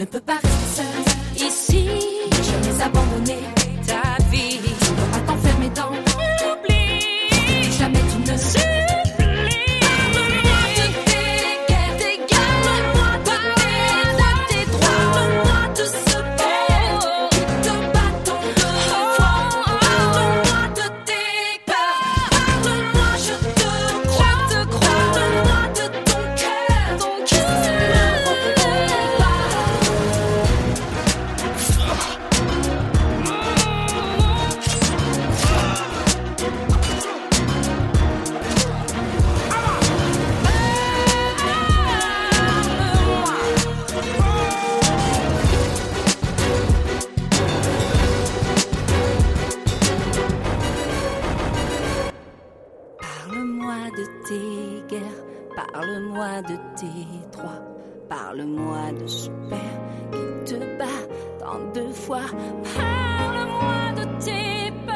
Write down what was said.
ne peux pas rester seul ici. Jamais abandonner ta vie. Tu ne peux pas t'enfermer dans l'oubli. Jamais tu ne supplies. Parle-moi de tes guerres, parle-moi de tes droits, parle-moi de ce père qui te bat tant de fois. Parle-moi de tes